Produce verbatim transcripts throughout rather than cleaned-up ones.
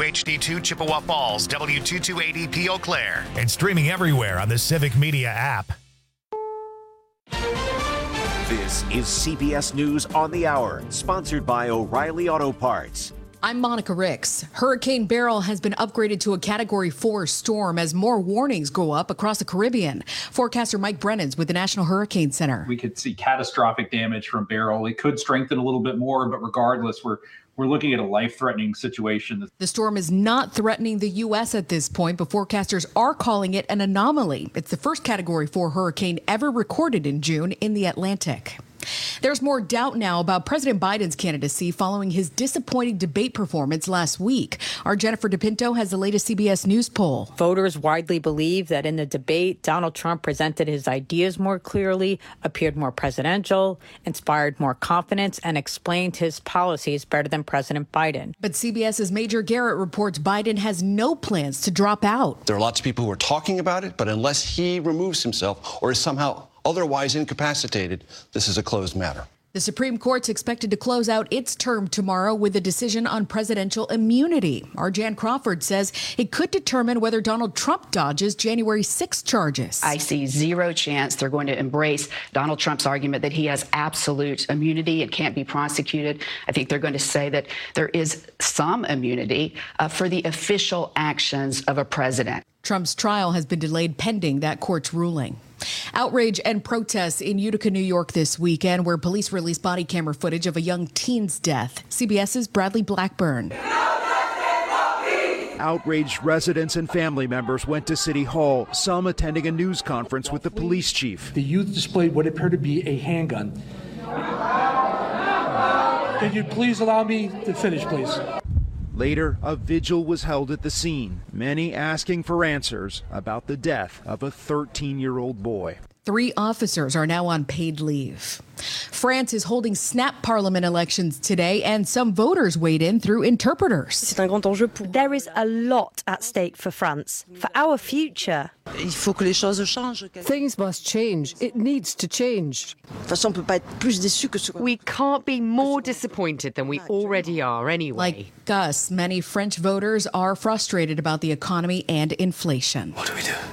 W H D two Chippewa Falls, W two two eight E P Eau Claire, and streaming everywhere on the Civic Media app. This is C B S News on the Hour, sponsored by O'Reilly Auto Parts. I'm Monica Ricks. Hurricane Beryl has been upgraded to a Category four storm as more warnings go up across the Caribbean. Forecaster Mike Brennan's with the National Hurricane Center. We could see catastrophic damage from Beryl. It could strengthen a little bit more, but regardless, we're we're looking at a life-threatening situation. The storm is not threatening the U S at this point, but forecasters are calling it an anomaly. It's the first Category four hurricane ever recorded in June in the Atlantic. There's more doubt now about President Biden's candidacy following his disappointing debate performance last week. Our Jennifer DePinto has the latest C B S News poll. Voters widely believe that in the debate, Donald Trump presented his ideas more clearly, appeared more presidential, inspired more confidence, and explained his policies better than President Biden. But CBS's Major Garrett reports Biden has no plans to drop out. There are lots of people who are talking about it, but unless he removes himself or is somehow otherwise incapacitated, this is a closed matter. The Supreme Court's expected to close out its term tomorrow with a decision on presidential immunity. Our Jan Crawford says it could determine whether Donald Trump dodges January sixth charges. I see zero chance they're going to embrace Donald Trump's argument that he has absolute immunity and can't be prosecuted. I think they're going to say that there is some immunity uh, for the official actions of a president. Trump's trial has been delayed pending that court's ruling. Outrage and protests in Utica, New York this weekend, where police released body camera footage of a young teen's death. CBS's Bradley Blackburn. Outraged residents and family members went to City Hall, some attending a news conference with the police chief. The youth displayed what appeared to be a handgun. Could you please allow me to finish, please? Later, a vigil was held at the scene, many asking for answers about the death of a thirteen-year-old boy. Three officers are now on paid leave. France is holding snap parliament elections today, and some voters weighed in through interpreters. There is a lot at stake for France, for our future. Things must change. It needs to change. We can't be more disappointed than we already are anyway. Like us, many French voters are frustrated about the economy and inflation. What do we do?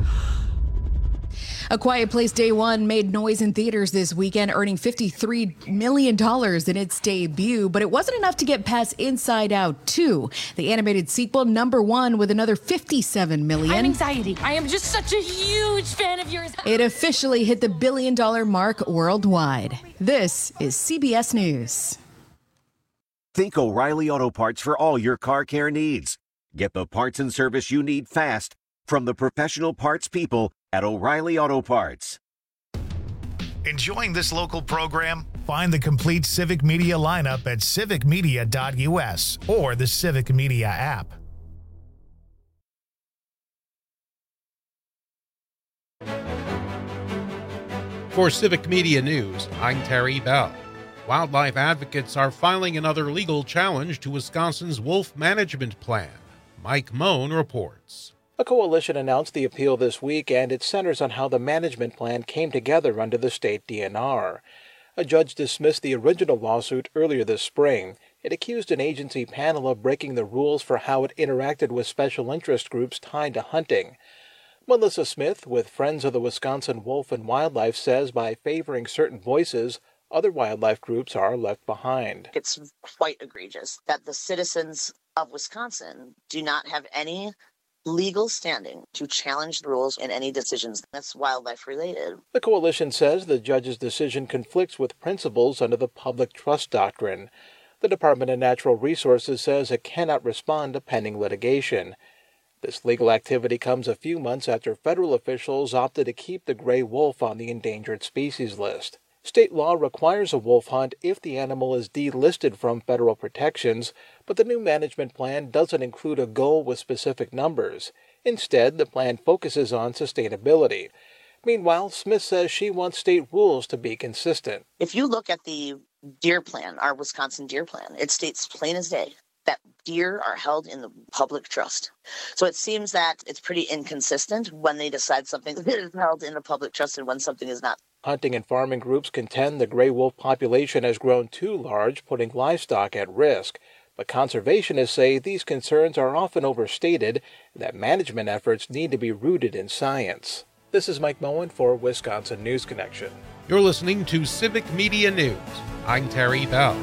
A Quiet Place Day One made noise in theaters this weekend, earning fifty-three million dollars in its debut, but it wasn't enough to get past Inside Out two, the animated sequel, number one with another fifty-seven million dollars. I'm anxiety. I am just such a huge fan of yours. It officially hit the billion dollar mark worldwide. This is C B S News. Think O'Reilly Auto Parts for all your car care needs. Get the parts and service you need fast from the professional parts people at O'Reilly Auto Parts. Enjoying this local program? Find the complete Civic Media lineup at civic media dot U S or the Civic Media app. For Civic Media News, I'm Terry Bell. Wildlife advocates are filing another legal challenge to Wisconsin's wolf management plan. Mike Moan reports. A coalition announced the appeal this week, and it centers on how the management plan came together under the state D N R. A judge dismissed the original lawsuit earlier this spring. It accused an agency panel of breaking the rules for how it interacted with special interest groups tied to hunting. Melissa Smith, with Friends of the Wisconsin Wolf and Wildlife, says by favoring certain voices, other wildlife groups are left behind. It's quite egregious that the citizens of Wisconsin do not have any legal standing to challenge the rules in any decisions that's wildlife related. The coalition says the judge's decision conflicts with principles under the public trust doctrine. The Department of Natural Resources says it cannot respond to pending litigation. This legal activity comes a few months after federal officials opted to keep the gray wolf on the endangered species list. State law requires a wolf hunt if the animal is delisted from federal protections, but the new management plan doesn't include a goal with specific numbers. Instead, the plan focuses on sustainability. Meanwhile, Smith says she wants state rules to be consistent. If you look at the deer plan, our Wisconsin deer plan, it states plain as day that deer are held in the public trust. So it seems that it's pretty inconsistent when they decide something is held in the public trust and when something is not. Hunting and farming groups contend the gray wolf population has grown too large, putting livestock at risk. But conservationists say these concerns are often overstated and that management efforts need to be rooted in science. This is Mike Moen for Wisconsin News Connection. You're listening to Civic Media News. I'm Terry Bell.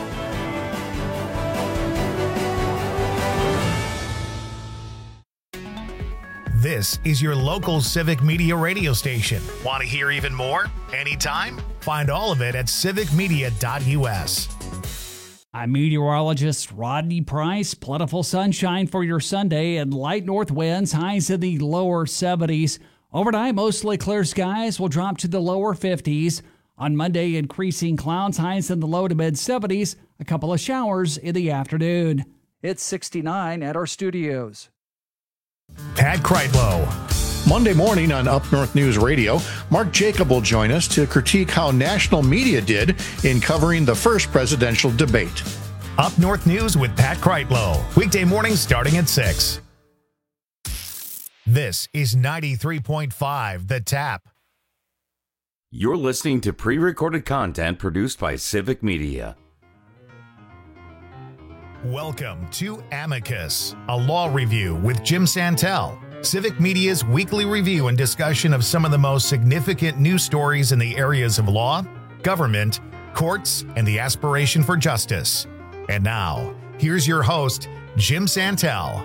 This is your local Civic Media radio station. Want to hear even more? Anytime? Find all of it at civic media dot u s. I'm meteorologist Rodney Price. Plentiful sunshine for your Sunday and light north winds, highs in the lower seventies. Overnight, mostly clear skies will drop to the lower fifties. On Monday, increasing clouds, highs in the low to mid seventies. A couple of showers in the afternoon. It's sixty-nine at our studios. Pat Kreitlow. Monday morning on Up North News Radio, Mark Jacob will join us to critique how national media did in covering the first presidential debate. Up North News with Pat Kreitlow. Weekday mornings starting at six. This is ninety-three point five The Tap. You're listening to pre-recorded content produced by Civic Media. Welcome to Amicus, a law review with Jim Santel, Civic Media's weekly review and discussion of some of the most significant news stories in the areas of law, government, courts, and the aspiration for justice. And now, here's your host, Jim Santel.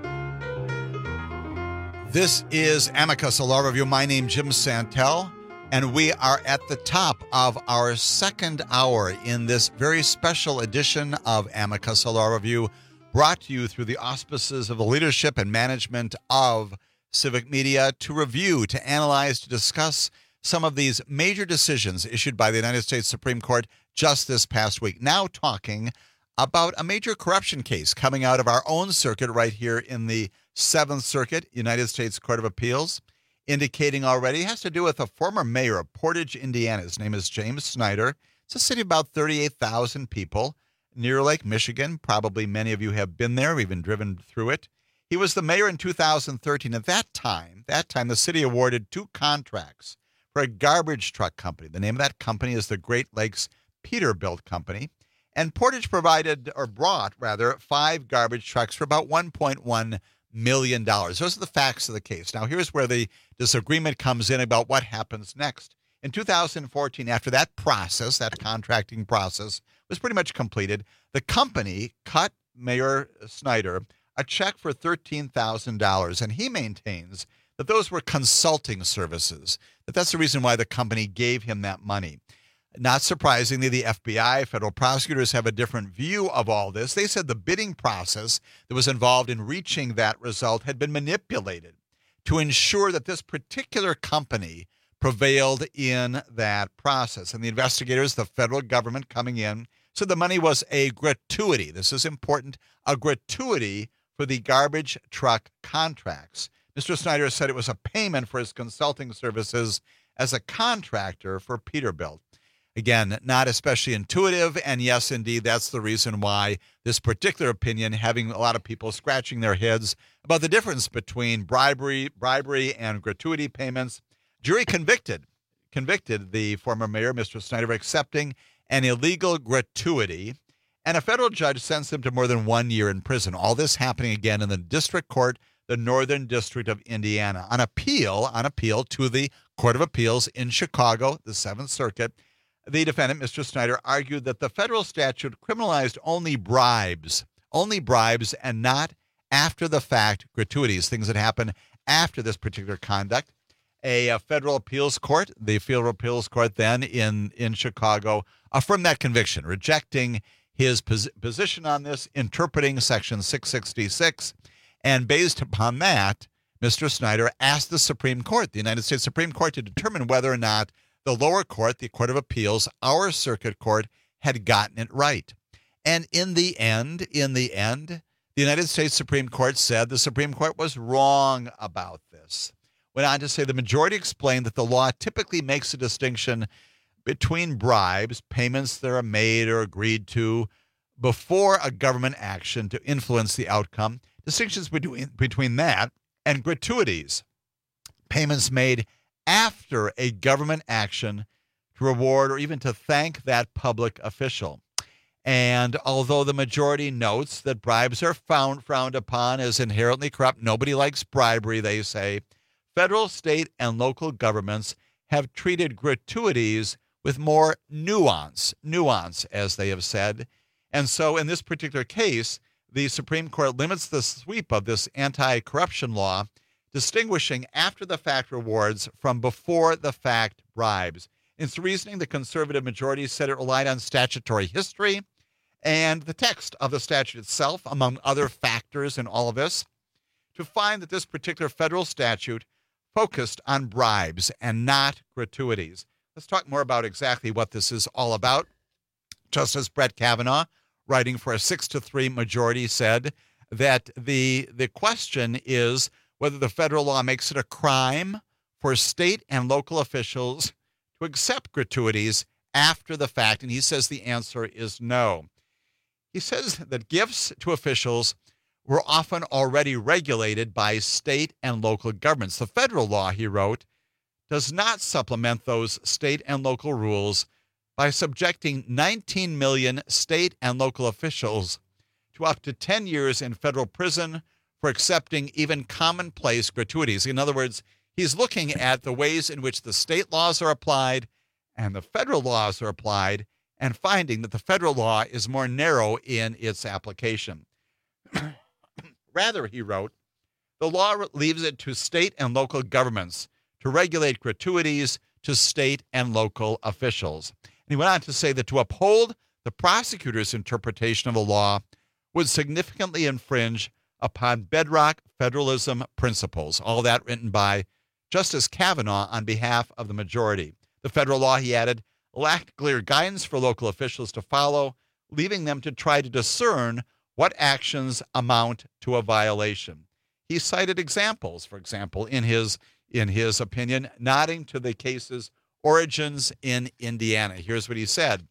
This is Amicus, a law review. My name is Jim Santel, and we are at the top of our second hour in this very special edition of Amicus, a law review, brought to you through the auspices of the leadership and management of Civic Media to review, to analyze, to discuss some of these major decisions issued by the United States Supreme Court just this past week. Now talking about a major corruption case coming out of our own circuit right here in the Seventh Circuit, United States Court of Appeals, indicating already it has to do with a former mayor of Portage, Indiana. His name is James Snyder. It's a city of about thirty-eight thousand people near Lake Michigan. Probably many of you have been there, even driven through it. He was the mayor in two thousand thirteen. At that time, that time, the city awarded two contracts for a garbage truck company. The name of that company is the Great Lakes Peterbilt Company. And Portage provided, or brought, rather, five garbage trucks for about one point one million dollars. Those are the facts of the case. Now, here's where the disagreement comes in about what happens next. In two thousand fourteen, after that process, that contracting process was pretty much completed, the company cut Mayor Snyder a check for thirteen thousand dollars, and he maintains that those were consulting services, that that's the reason why the company gave him that money. Not surprisingly, the F B I, federal prosecutors, have a different view of all this. They said the bidding process that was involved in reaching that result had been manipulated to ensure that this particular company prevailed in that process. And the investigators, the federal government coming in, said the money was a gratuity. This is important, a gratuity for the garbage truck contracts. Mister Snyder said it was a payment for his consulting services as a contractor for Peterbilt. Again, not especially intuitive, and yes, indeed, that's the reason why this particular opinion, having a lot of people scratching their heads about the difference between bribery, bribery and gratuity payments. Jury convicted, convicted the former mayor, Mister Snyder, of accepting an illegal gratuity, and a federal judge sentenced him to more than one year in prison. All this happening again in the district court, the Northern District of Indiana, on appeal, on appeal to the Court of Appeals in Chicago, the Seventh Circuit. The defendant, Mister Snyder, argued that the federal statute criminalized only bribes, only bribes and not after-the-fact gratuities, things that happen after this particular conduct. A, a federal appeals court, the federal appeals court then in, in Chicago, affirmed that conviction, rejecting his pos- position on this, interpreting Section six sixty-six. And based upon that, Mister Snyder asked the Supreme Court, the United States Supreme Court, to determine whether or not the lower court, the Court of Appeals, our circuit court, had gotten it right. And in the end, in the end, the United States Supreme Court said the Supreme Court was wrong about this. Went on to say the majority explained that the law typically makes a distinction between bribes, payments that are made or agreed to before a government action to influence the outcome, distinctions between, between that and gratuities, payments made after a government action to reward or even to thank that public official. And although the majority notes that bribes are found frowned upon as inherently corrupt, nobody likes bribery, they say, federal, state, and local governments have treated gratuities with more nuance, nuance, as they have said. And so in this particular case, the Supreme Court limits the sweep of this anti-corruption law, distinguishing after-the-fact rewards from before-the-fact bribes. In its reasoning, the conservative majority said it relied on statutory history and the text of the statute itself, among other factors in all of this, to find that this particular federal statute focused on bribes and not gratuities. Let's talk more about exactly what this is all about. Justice Brett Kavanaugh, writing for a six to three majority, said that the, the question is whether the federal law makes it a crime for state and local officials to accept gratuities after the fact, and he says the answer is no. He says that gifts to officials were often already regulated by state and local governments. The federal law, he wrote, does not supplement those state and local rules by subjecting nineteen million state and local officials to up to ten years in federal prison for accepting even commonplace gratuities. In other words, he's looking at the ways in which the state laws are applied and the federal laws are applied and finding that the federal law is more narrow in its application. Rather, he wrote, the law leaves it to state and local governments to regulate gratuities to state and local officials. And he went on to say that to uphold the prosecutor's interpretation of the law would significantly infringe upon bedrock federalism principles. All that written by Justice Kavanaugh on behalf of the majority. The federal law, he added, lacked clear guidance for local officials to follow, leaving them to try to discern what actions amount to a violation. He cited examples, for example, in his in his opinion, nodding to the case's origins in Indiana. Here's what he said.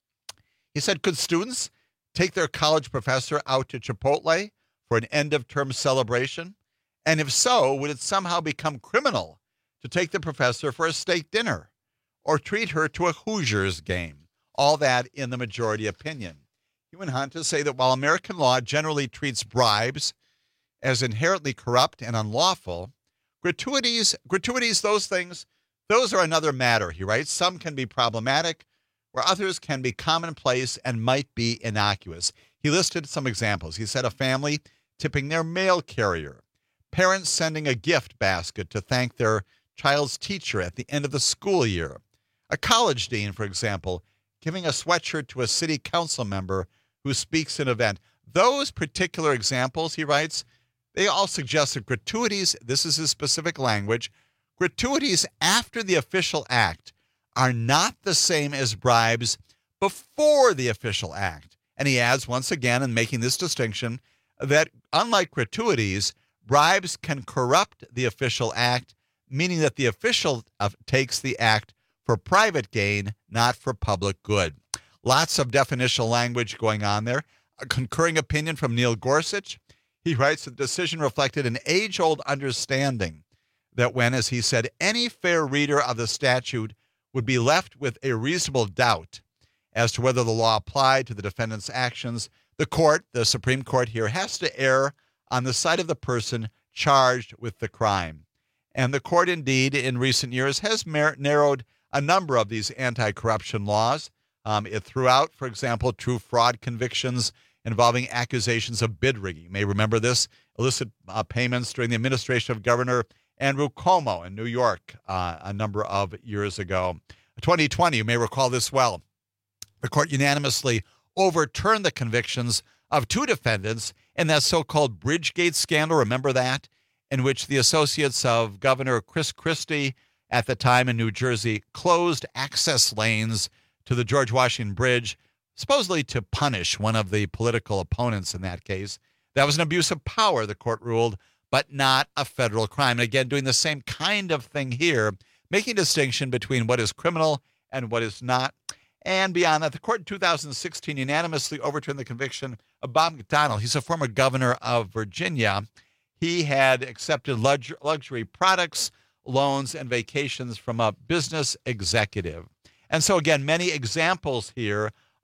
He said, could students take their college professor out to Chipotle for an end-of-term celebration? And if so, would it somehow become criminal to take the professor for a steak dinner or treat her to a Hoosiers game? All that in the majority opinion. He went on to say that while American law generally treats bribes as inherently corrupt and unlawful, gratuities, gratuities, those things, those are another matter, he writes. Some can be problematic, where others can be commonplace and might be innocuous. He listed some examples. He said a family tipping their mail carrier, parents sending a gift basket to thank their child's teacher at the end of the school year, a college dean, for example, giving a sweatshirt to a city council member who speaks at an event. Those particular examples, he writes, they all suggest that gratuities, this is his specific language, gratuities after the official act are not the same as bribes before the official act. And he adds once again, in making this distinction, that unlike gratuities, bribes can corrupt the official act, meaning that the official uh, takes the act for private gain, not for public good. Lots of definitional language going on there. A concurring opinion from Neil Gorsuch. He writes that the decision reflected an age-old understanding that when, as he said, any fair reader of the statute would be left with a reasonable doubt as to whether the law applied to the defendant's actions, the court, the Supreme Court here, has to err on the side of the person charged with the crime. And the court, indeed, in recent years has mer- narrowed a number of these anti-corruption laws. Um, it threw out, for example, true fraud convictions involving accusations of bid rigging. You may remember this, illicit uh, payments during the administration of Governor Andrew Cuomo in New York uh, a number of years ago. twenty twenty, you may recall this well. The court unanimously overturned the convictions of two defendants in that so-called Bridgegate scandal. Remember that? In which the associates of Governor Chris Christie at the time in New Jersey closed access lanes to the George Washington Bridge, supposedly to punish one of the political opponents in that case. That was an abuse of power, the court ruled, but not a federal crime. And again, doing the same kind of thing here, making a distinction between what is criminal and what is not. And beyond that, the court in two thousand sixteen unanimously overturned the conviction of Bob McDonnell. He's a former governor of Virginia. He had accepted lux- luxury products, loans, and vacations from a business executive. And so, again, many examples here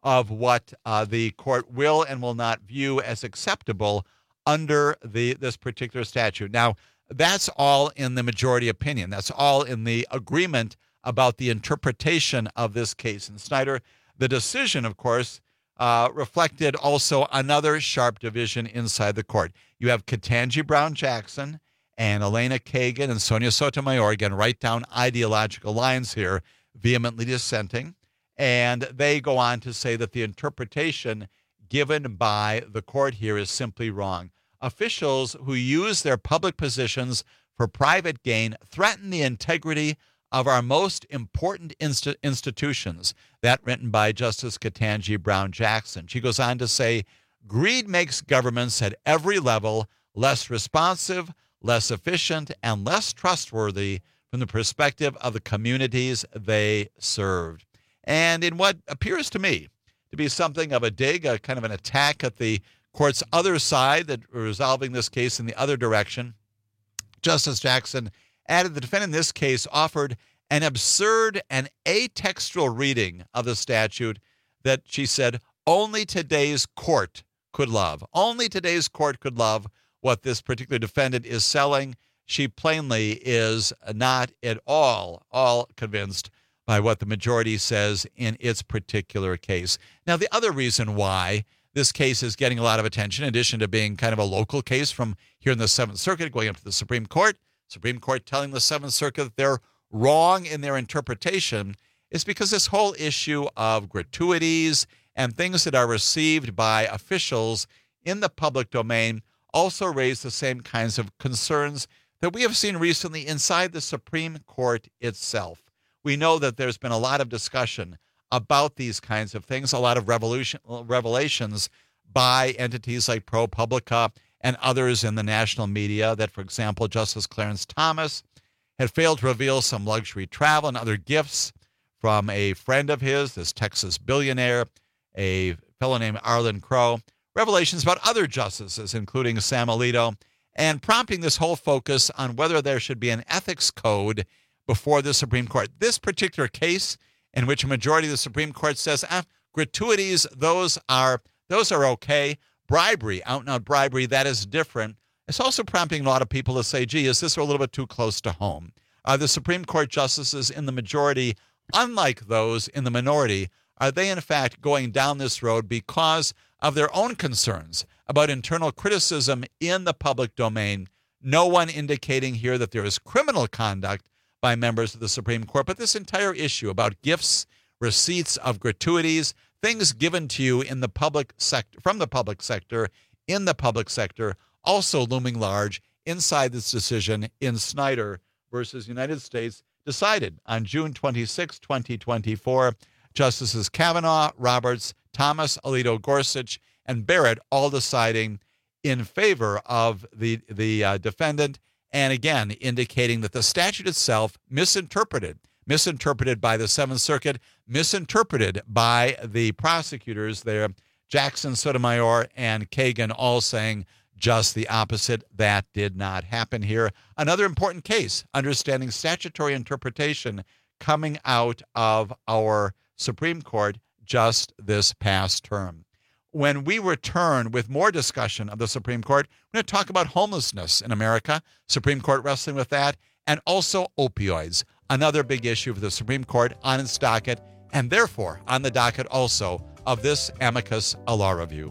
of what uh, the court will and will not view as acceptable under the this particular statute. Now, that's all in the majority opinion. That's all in the agreement about the interpretation of this case in Snyder. The decision, of course, uh, reflected also another sharp division inside the court. You have Ketanji Brown Jackson and Elena Kagan and Sonia Sotomayor, again, right down ideological lines here, vehemently dissenting. And they go on to say that the interpretation given by the court here is simply wrong. Officials who use their public positions for private gain threaten the integrity of our most important inst- institutions. That written by Justice Ketanji Brown Jackson. She goes on to say, greed makes governments at every level less responsive, less efficient, and less trustworthy from the perspective of the communities they served. And in what appears to me to be something of a dig, a kind of an attack at the court's other side that resolving this case in the other direction, Justice Jackson added the defendant in this case offered an absurd and atextual reading of the statute that she said only today's court could love. Only today's court could love what this particular defendant is selling. She plainly is not at all, all convinced by what the majority says in its particular case. Now, the other reason why this case is getting a lot of attention, in addition to being kind of a local case from here in the Seventh Circuit going up to the Supreme Court, Supreme Court telling the Seventh Circuit that they're wrong in their interpretation, is because this whole issue of gratuities and things that are received by officials in the public domain also raise the same kinds of concerns that we have seen recently inside the Supreme Court itself. We know that there's been a lot of discussion about these kinds of things, a lot of revolution, revelations by entities like ProPublica and others in the national media that, for example, Justice Clarence Thomas had failed to reveal some luxury travel and other gifts from a friend of his, this Texas billionaire, a fellow named Arlen Crow, revelations about other justices, including Sam Alito, and prompting this whole focus on whether there should be an ethics code before the Supreme Court. This particular case, in which a majority of the Supreme Court says, ah, gratuities, those are those are okay. Bribery, out-and-out bribery, that is different. It's also prompting a lot of people to say, gee, is this a little bit too close to home? Are the Supreme Court justices in the majority, unlike those in the minority, are they in fact going down this road because of their own concerns about internal criticism in the public domain? No one indicating here that there is criminal conduct by members of the Supreme Court, but this entire issue about gifts, receipts of gratuities, things given to you in the public sector, from the public sector, in the public sector, also looming large inside this decision in Snyder versus United States, decided on June twenty-sixth, twenty twenty-four. Justices Kavanaugh, Roberts, Thomas, Alito, Gorsuch, and Barrett all deciding in favor of the, the uh, defendant, and again, indicating that the statute itself misinterpreted, misinterpreted by the Seventh Circuit, misinterpreted by the prosecutors there, Jackson, Sotomayor, and Kagan, all saying just the opposite. That did not happen here. Another important case, understanding statutory interpretation coming out of our Supreme Court just this past term. When we return with more discussion of the Supreme Court, we're going to talk about homelessness in America, Supreme Court wrestling with that, and also opioids, another big issue for the Supreme Court on its docket, and therefore on the docket also of this Amicus Law Review.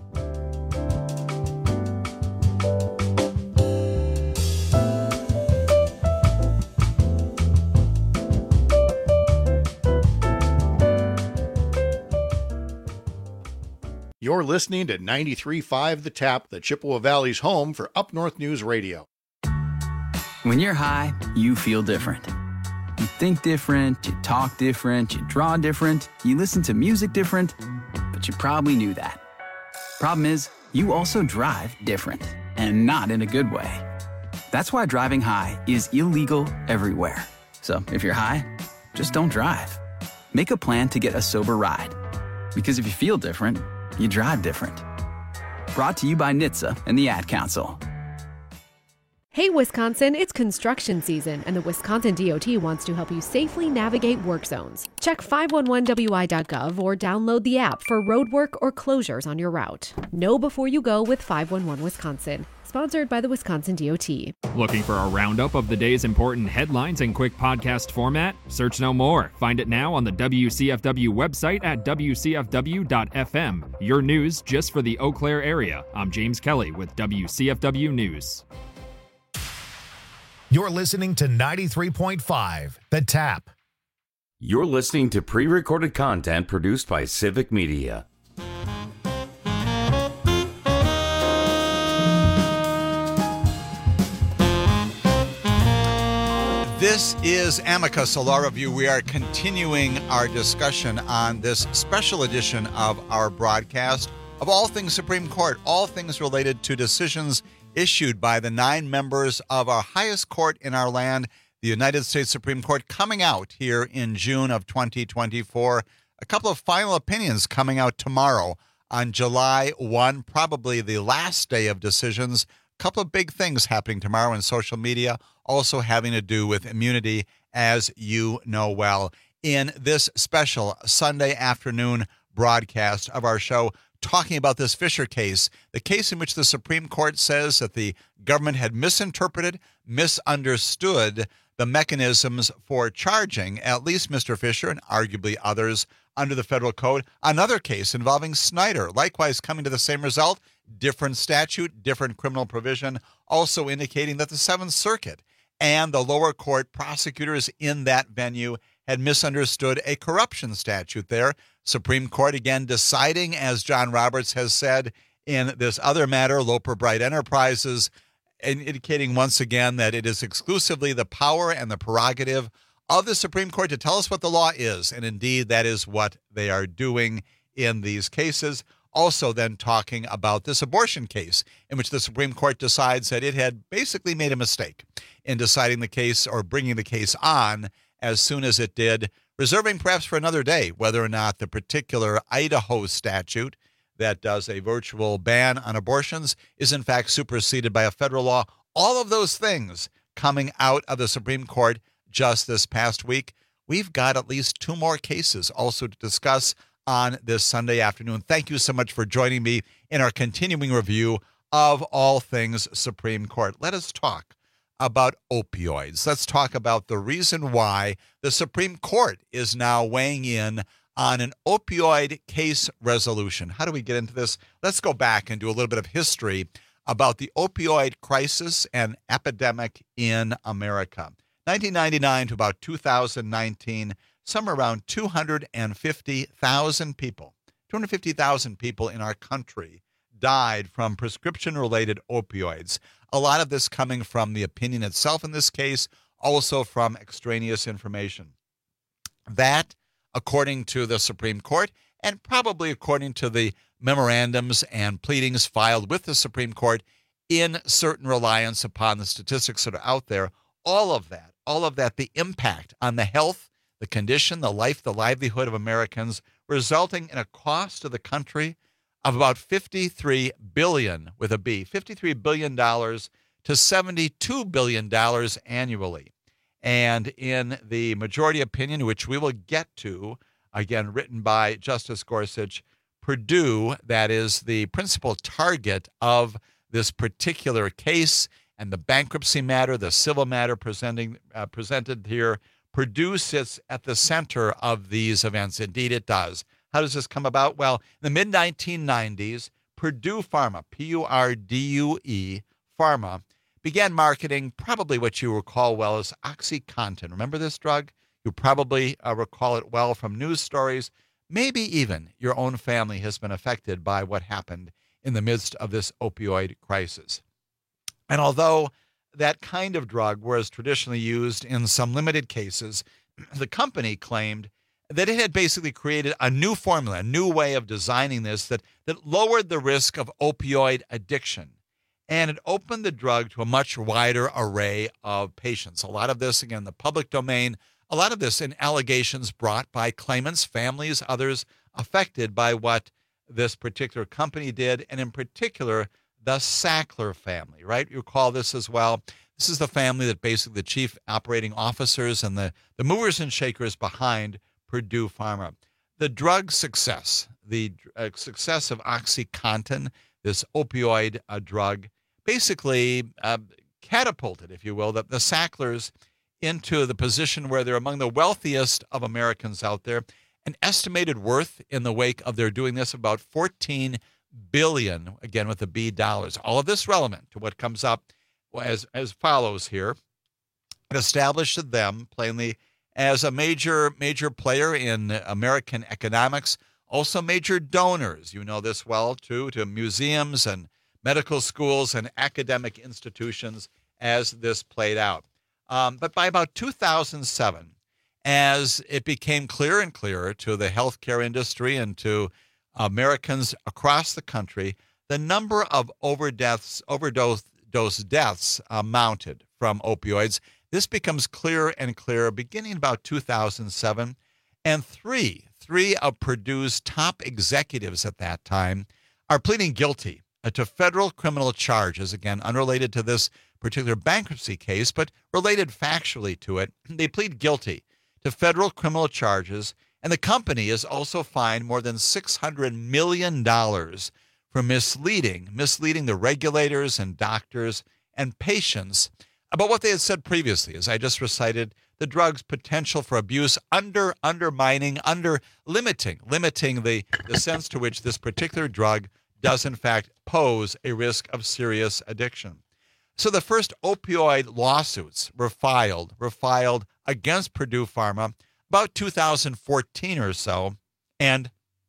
You're listening to ninety-three point five The Tap, the Chippewa Valley's home for Up North News Radio. When you're high, you feel different. You think different, you talk different, you draw different, you listen to music different, but you probably knew that. Problem is, you also drive different, and not in a good way. That's why driving high is illegal everywhere. So if you're high, just don't drive. Make a plan to get a sober ride. Because if you feel different, you drive different. Brought to you by N H T S A and the Ad Council. Hey, Wisconsin, it's construction season, and the Wisconsin D O T wants to help you safely navigate work zones. Check five one one W I dot gov or download the app for road work or closures on your route. Know before you go with five one one Wisconsin. Sponsored by the Wisconsin D O T. Looking for a roundup of the day's important headlines in quick podcast format? Search no more. Find it now on the W C F W website at W C F W dot F M. Your news just for the Eau Claire area. I'm James Kelly with W C F W News. You're listening to ninety-three point five, The Tap. You're listening to pre-recorded content produced by Civic Media. This is Amicus, a law review. We are continuing our discussion on this special edition of our broadcast of all things Supreme Court, all things related to decisions issued by the nine members of our highest court in our land, the United States Supreme Court, coming out here in June of twenty twenty-four. A couple of final opinions coming out tomorrow on July first, probably the last day of decisions. A couple of big things happening tomorrow in social media, also having to do with immunity, as you know well. In this special Sunday afternoon broadcast of our show, talking about this Fisher case, the case in which the Supreme Court says that the government had misinterpreted, misunderstood the mechanisms for charging at least Mister Fisher and arguably others under the federal code. Another case involving Snyder, likewise coming to the same result, different statute, different criminal provision, also indicating that the Seventh Circuit and the lower court prosecutors in that venue had misunderstood a corruption statute there. Supreme Court again deciding, as John Roberts has said in this other matter, Loper Bright Enterprises, indicating once again that it is exclusively the power and the prerogative of the Supreme Court to tell us what the law is. And indeed, that is what they are doing in these cases. Also then talking about this abortion case in which the Supreme Court decides that it had basically made a mistake in deciding the case or bringing the case on as soon as it did, reserving perhaps for another day whether or not the particular Idaho statute that does a virtual ban on abortions is in fact superseded by a federal law. All of those things coming out of the Supreme Court just this past week. We've got at least two more cases also to discuss on this Sunday afternoon. Thank you so much for joining me in our continuing review of all things Supreme Court. Let us talk about opioids. Let's talk about the reason why the Supreme Court is now weighing in on an opioid case resolution. How do we get into this? Let's go back and do a little bit of history about the opioid crisis and epidemic in America. nineteen ninety-nine to about two thousand nineteen, somewhere around two hundred fifty thousand people, two hundred fifty thousand people in our country died from prescription-related opioids. A lot of this coming from the opinion itself in this case, also from extraneous information. That, according to the Supreme Court, and probably according to the memorandums and pleadings filed with the Supreme Court in certain reliance upon the statistics that are out there, all of that, all of that, the impact on the health, the condition, the life, the livelihood of Americans, resulting in a cost to the country of about fifty-three billion dollars with a B, fifty-three billion dollars to seventy-two billion dollars annually. And in the majority opinion, which we will get to, again, written by Justice Gorsuch, Purdue, that is the principal target of this particular case and the bankruptcy matter, the civil matter presenting uh, presented here, Purdue sits at the center of these events. Indeed, it does. How does this come about? Well, in the mid nineteen nineties, Purdue Pharma, P U R D U E, Pharma, began marketing probably what you recall well as OxyContin. Remember this drug? You probably uh, recall it well from news stories. Maybe even your own family has been affected by what happened in the midst of this opioid crisis. And although that kind of drug was traditionally used in some limited cases, the company claimed that it had basically created a new formula, a new way of designing this that, that lowered the risk of opioid addiction. And it opened the drug to a much wider array of patients. A lot of this, again, the public domain, a lot of this in allegations brought by claimants, families, others affected by what this particular company did, and in particular, the Sackler family, right? You recall this as well. This is the family that basically the chief operating officers and the, the movers and shakers behind Purdue Pharma. The drug success, the uh, success of OxyContin, this opioid uh, drug, basically uh, catapulted, if you will, the, the Sacklers into the position where they're among the wealthiest of Americans out there. An estimated worth in the wake of their doing this of about fourteen billion dollars, again with the B dollars. All of this relevant to what comes up as, as follows here. It established them plainly as a major, major player in American economics, also major donors, you know this well, too, to museums and medical schools and academic institutions as this played out. Um, but by about two thousand seven, as it became clearer and clearer to the healthcare industry and to Americans across the country, the number of overdose, overdose dose deaths uh, mounted from opioids. This becomes clearer and clearer beginning about two thousand seven. And three, three of Purdue's top executives at that time are pleading guilty uh, to federal criminal charges, again, unrelated to this particular bankruptcy case, but related factually to it. They plead guilty to federal criminal charges, and the company is also fined more than six hundred million dollars for misleading, misleading the regulators and doctors and patients about what they had said previously, as I just recited, the drug's potential for abuse, under undermining, under limiting, limiting the, the sense to which this particular drug does in fact pose a risk of serious addiction. So the first opioid lawsuits were filed, were filed against Purdue Pharma about two thousand fourteen or so, and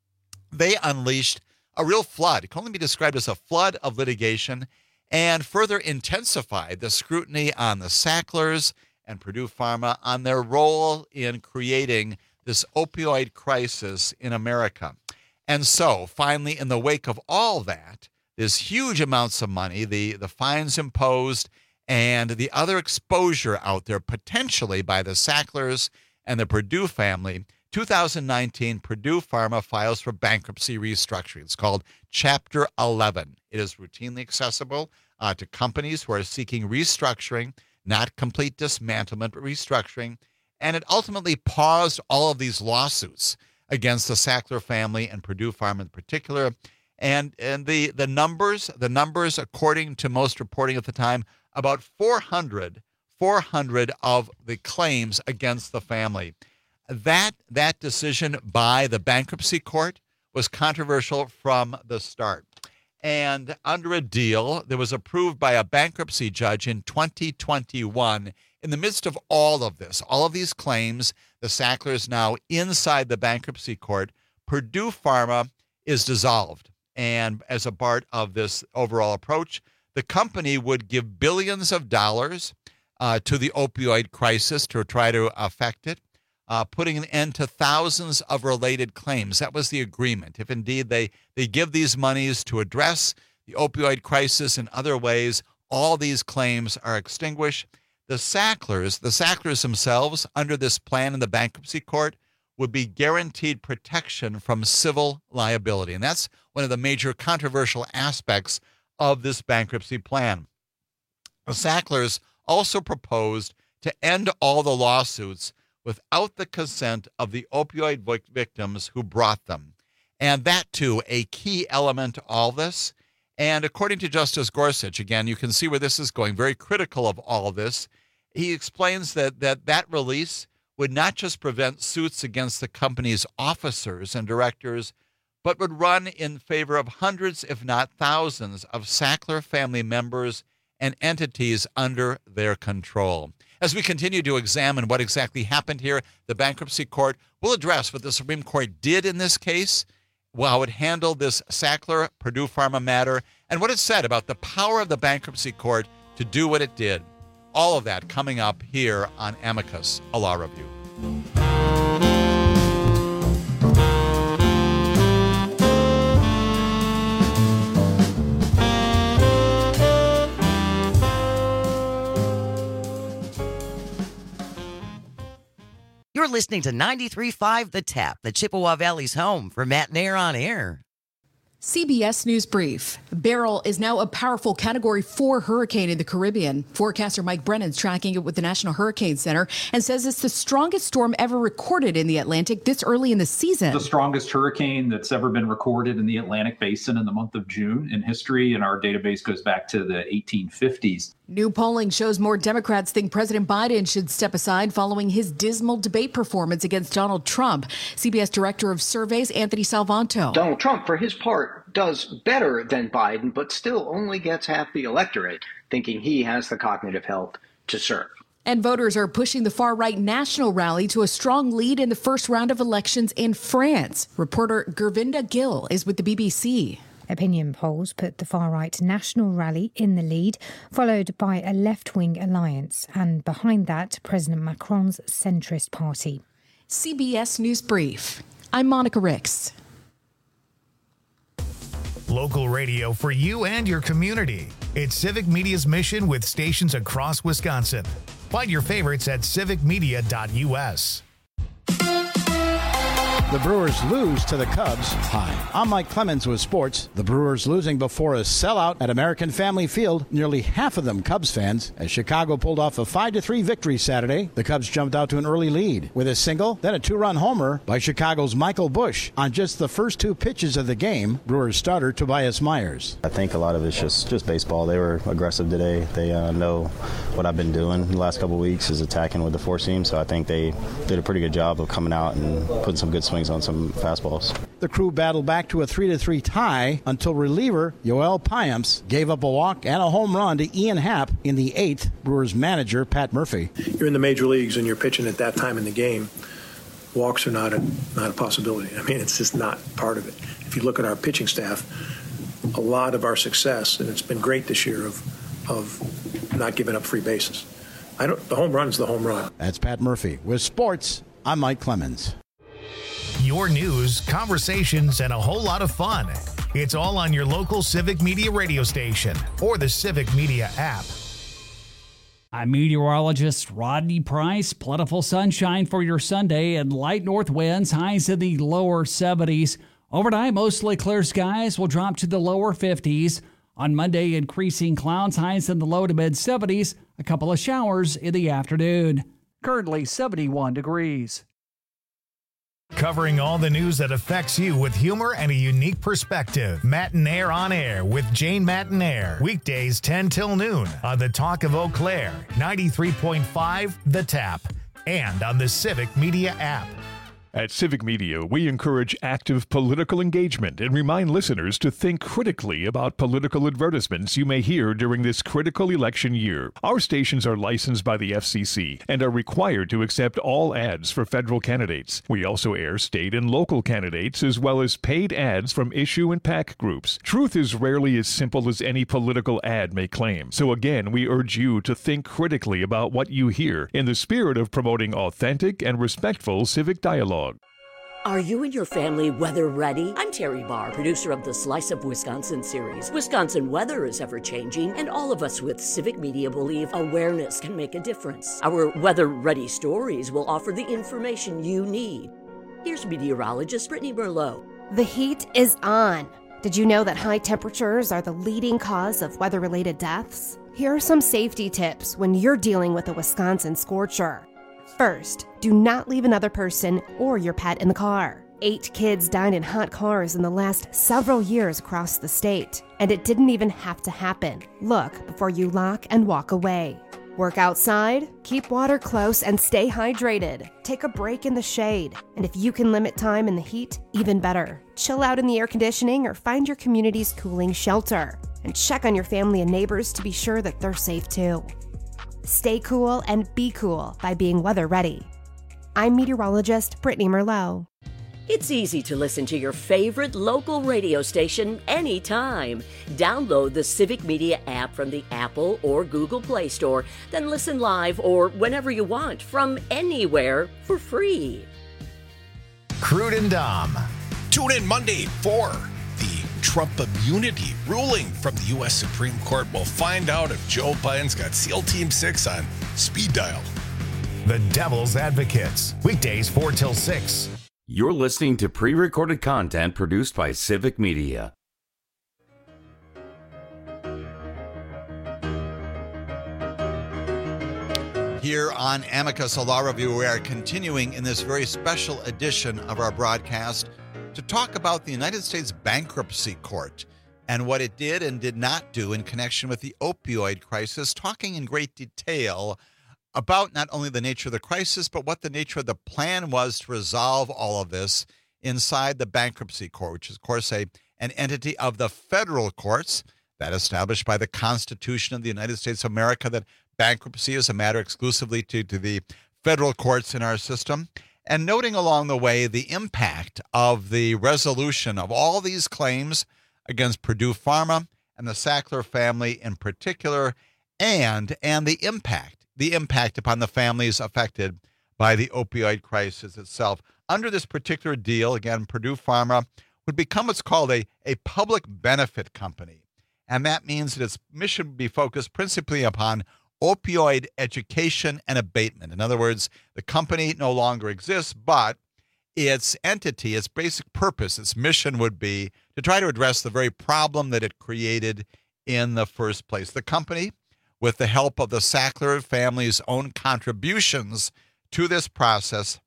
they unleashed a real flood. It can only be described as a flood of litigation, and further intensified the scrutiny on the Sacklers and Purdue Pharma on their role in creating this opioid crisis in America. And so, finally, in the wake of all that, there's huge amounts of money, the, the fines imposed, and the other exposure out there potentially by the Sacklers and the Purdue family. two thousand nineteen, Purdue Pharma files for bankruptcy restructuring. It's called Chapter eleven. It is routinely accessible uh, to companies who are seeking restructuring, not complete dismantlement, but restructuring. And it ultimately paused all of these lawsuits against the Sackler family and Purdue Pharma in particular. And and the, the numbers, the numbers, according to most reporting at the time, about four hundred, four hundred of the claims against the family. That that decision by the bankruptcy court was controversial from the start. And under a deal that was approved by a bankruptcy judge in twenty twenty-one, in the midst of all of this, all of these claims, the Sacklers now inside the bankruptcy court, Purdue Pharma is dissolved. And as a part of this overall approach, the company would give billions of dollars uh, to the opioid crisis to try to affect it, uh, putting an end to thousands of related claims. That was the agreement. If indeed they, they give these monies to address the opioid crisis in other ways, all these claims are extinguished. The Sacklers, the Sacklers themselves, under this plan in the bankruptcy court, would be guaranteed protection from civil liability. And that's one of the major controversial aspects of this bankruptcy plan. The Sacklers also proposed to end all the lawsuits without the consent of the opioid victims who brought them. And that, too, a key element to all this. And according to Justice Gorsuch, again, you can see where this is going, very critical of all of this. He explains that that, that release would not just prevent suits against the company's officers and directors, but would run in favor of hundreds, if not thousands, of Sackler family members and entities under their control. As we continue to examine what exactly happened here, the bankruptcy court will address what the Supreme Court did in this case, how it handled this Sackler-Purdue Pharma matter, and what it said about the power of the bankruptcy court to do what it did. All of that coming up here on Amicus, a Law Review. You're listening to ninety-three point five The Tap, the Chippewa Valley's home for Matt Nair on Air. C B S News Brief. Beryl is now a powerful Category four hurricane in the Caribbean. Forecaster Mike Brennan's tracking it with the National Hurricane Center and says it's the strongest storm ever recorded in the Atlantic this early in the season. The strongest hurricane that's ever been recorded in the Atlantic Basin in the month of June in history, and our database goes back to the eighteen fifties. New polling shows more Democrats think President Biden should step aside following his dismal debate performance against Donald Trump. C B S Director of Surveys Anthony Salvanto. Donald Trump, for his part, does better than Biden, but still only gets half the electorate, thinking he has the cognitive health to serve. And voters are pushing the far-right national rally to a strong lead in the first round of elections in France. Reporter Gurvinda Gill is with the B B C. Opinion polls put the far-right National Rally in the lead, followed by a left-wing alliance, and behind that, President Macron's centrist party. C B S News Brief. I'm Monica Ricks. Local radio for you and your community. It's Civic Media's mission with stations across Wisconsin. Find your favorites at civic media dot U S. The Brewers lose to the Cubs. Hi, I'm Mike Clemens with sports. The Brewers losing before a sellout at American Family Field. Nearly half of them Cubs fans. As Chicago pulled off a five to three victory Saturday, the Cubs jumped out to an early lead with a single, then a two-run homer by Chicago's Michael Busch on just the first two pitches of the game. Brewers starter Tobias Myers. I think a lot of it's just, just baseball. They were aggressive today. They uh, know what I've been doing the last couple of weeks is attacking with the four seam, so I think they did a pretty good job of coming out and putting some good swings on some fastballs. The crew battled back to a three to three tie until reliever Yoel Payamps gave up a walk and a home run to Ian Happ in the eighth. Brewers manager Pat Murphy. You're in the major leagues and you're pitching at that time in the game. Walks are not a not a possibility. I mean, it's just not part of it. If you look at our pitching staff, a lot of our success, and it's been great this year, of of not giving up free bases. I don't. The home run is the home run. That's Pat Murphy. With sports, I'm Mike Clemens. Your news, conversations, and a whole lot of fun. It's all on your local Civic Media radio station or the Civic Media app. I'm meteorologist Rodney Price. Plentiful sunshine for your Sunday and light north winds, highs in the lower seventies. Overnight, mostly clear skies will drop to the lower fifties. On Monday, increasing clouds, highs in the low to mid seventies. A couple of showers in the afternoon. Currently seventy-one degrees. Covering all the news that affects you with humor and a unique perspective. Matinaire on Air with Jane Matinaire. Weekdays ten till noon on the Talk of Eau Claire, ninety-three point five The Tap, and on the Civic Media app. At Civic Media, we encourage active political engagement and remind listeners to think critically about political advertisements you may hear during this critical election year. Our stations are licensed by the F C C and are required to accept all ads for federal candidates. We also air state and local candidates as well as paid ads from issue and PAC groups. Truth is rarely as simple as any political ad may claim. So again, we urge you to think critically about what you hear in the spirit of promoting authentic and respectful civic dialogue. Are you and your family weather ready? I'm Terry Barr, producer of the Slice of Wisconsin series. Wisconsin weather is ever changing, and all of us with Civic Media believe awareness can make a difference. Our weather ready stories will offer the information you need. Here's meteorologist Brittany Merlot. The heat is on. Did you know that high temperatures are the leading cause of weather-related deaths? Here are some safety tips when you're dealing with a Wisconsin scorcher. First, do not leave another person or your pet in the car. Eight kids died in hot cars in the last several years across the state, and it didn't even have to happen. Look before you lock and walk away. Work outside, keep water close, and stay hydrated. Take a break in the shade, and if you can limit time in the heat, even better. Chill out in the air conditioning or find your community's cooling shelter. And check on your family and neighbors to be sure that they're safe too. Stay cool and be cool by being weather ready. I'm meteorologist Brittany Merlot. It's easy to listen to your favorite local radio station anytime. Download the Civic Media app from the Apple or Google Play Store, then listen live or whenever you want from anywhere for free. Crude and Dom. Tune in Monday for the Trump immunity ruling from the U S Supreme Court. We'll find out if Joe Biden's got SEAL Team six on speed dial. The Devil's Advocates. Weekdays four till six. You're listening to pre-recorded content produced by Civic Media. Here on Amicus, a law review, we are continuing in this very special edition of our broadcast to talk about the United States Bankruptcy Court and what it did and did not do in connection with the opioid crisis, talking in great detail about not only the nature of the crisis, but what the nature of the plan was to resolve all of this inside the Bankruptcy Court, which is, of course, a, an entity of the federal courts that established by the Constitution of the United States of America that bankruptcy is a matter exclusively to, to the federal courts in our system, and noting along the way the impact of the resolution of all these claims against Purdue Pharma and the Sackler family in particular, and and the impact, the impact upon the families affected by the opioid crisis itself. Under this particular deal, again, Purdue Pharma would become what's called a, a public benefit company, and that means that its mission would be focused principally upon opioid education and abatement. In other words, the company no longer exists, but its entity, its basic purpose, its mission would be to try to address the very problem that it created in the first place. The company, with the help of the Sackler family's own contributions to this process,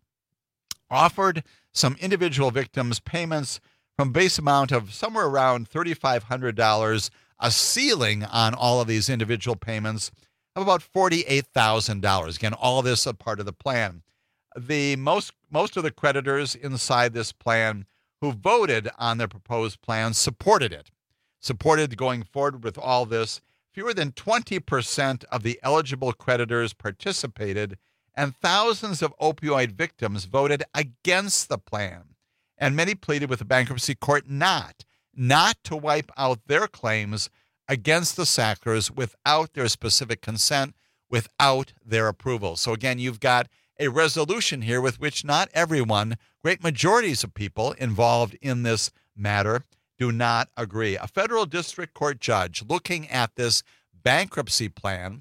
offered some individual victims payments from a base amount of somewhere around three thousand five hundred dollars, a ceiling on all of these individual payments of about forty-eight thousand dollars. Again, all of this a part of the plan. The most most of the creditors inside this plan who voted on the proposed plan supported it, supported going forward with all this. Fewer than twenty percent of the eligible creditors participated, and thousands of opioid victims voted against the plan. And many pleaded with the bankruptcy court not, not to wipe out their claims against the Sacklers without their specific consent, without their approval. So again, you've got a resolution here with which not everyone, great majorities of people involved in this matter, do not agree. A federal district court judge looking at this bankruptcy plan,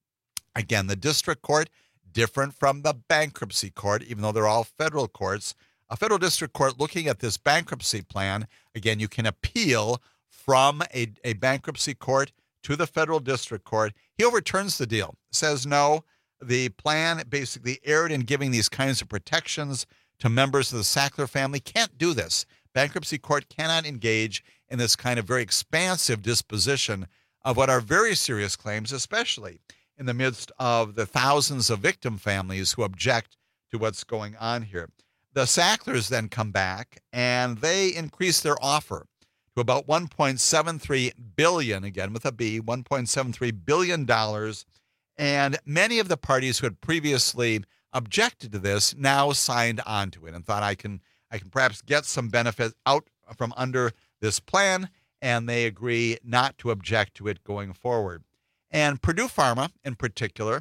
again, the district court, different from the bankruptcy court, even though they're all federal courts. A federal district court looking at this bankruptcy plan, again, you can appeal from a, a bankruptcy court to the federal district court. He overturns the deal, says no, the plan basically erred in giving these kinds of protections to members of the Sackler family. Can't do this. Bankruptcy court cannot engage in this kind of very expansive disposition of what are very serious claims, especially in the midst of the thousands of victim families who object to what's going on here. The Sacklers then come back and they increase their offer to about one point seven three billion dollars, again with a B, one point seven three billion dollars. And many of the parties who had previously objected to this now signed on to it and thought, I can I can perhaps get some benefit out from under this plan, and they agree not to object to it going forward. And Purdue Pharma, in particular,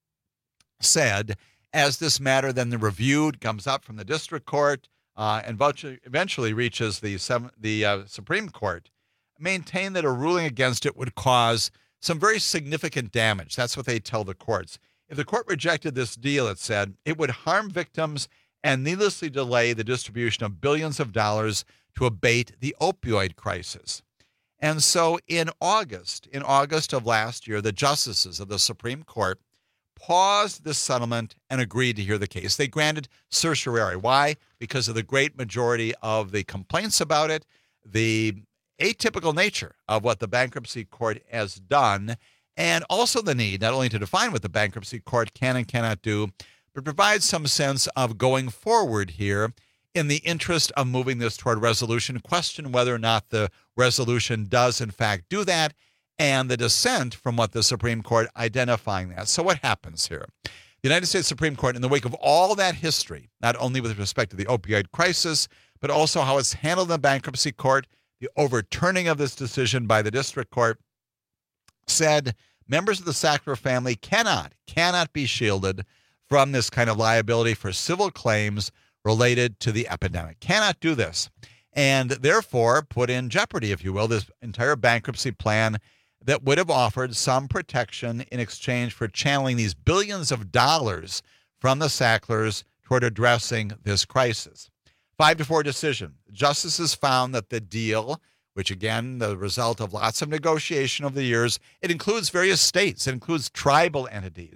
said, as this matter then reviewed, comes up from the district court, uh, and eventually reaches the, seven, the uh, Supreme Court, maintained that a ruling against it would cause some very significant damage. That's what they tell the courts. If the court rejected this deal, it said, it would harm victims and needlessly delay the distribution of billions of dollars to abate the opioid crisis. And so in August, in August of last year, the justices of the Supreme Court paused this settlement and agreed to hear the case. They granted certiorari. Why? Because of the great majority of the complaints about it, the atypical nature of what the bankruptcy court has done, and also the need not only to define what the bankruptcy court can and cannot do, but provide some sense of going forward here in the interest of moving this toward resolution, question whether or not the resolution does in fact do that, and the dissent from what the Supreme Court identifying that. So what happens here? The United States Supreme Court, in the wake of all that history, not only with respect to the opioid crisis, but also how it's handled in the bankruptcy court, the overturning of this decision by the district court, said members of the Sackler family cannot, cannot be shielded from this kind of liability for civil claims related to the epidemic. Cannot do this. And therefore put in jeopardy, if you will, this entire bankruptcy plan that would have offered some protection in exchange for channeling these billions of dollars from the Sacklers toward addressing this crisis. Five to four decision. Justices found that the deal, which again, the result of lots of negotiation over the years, it includes various states, it includes tribal entities,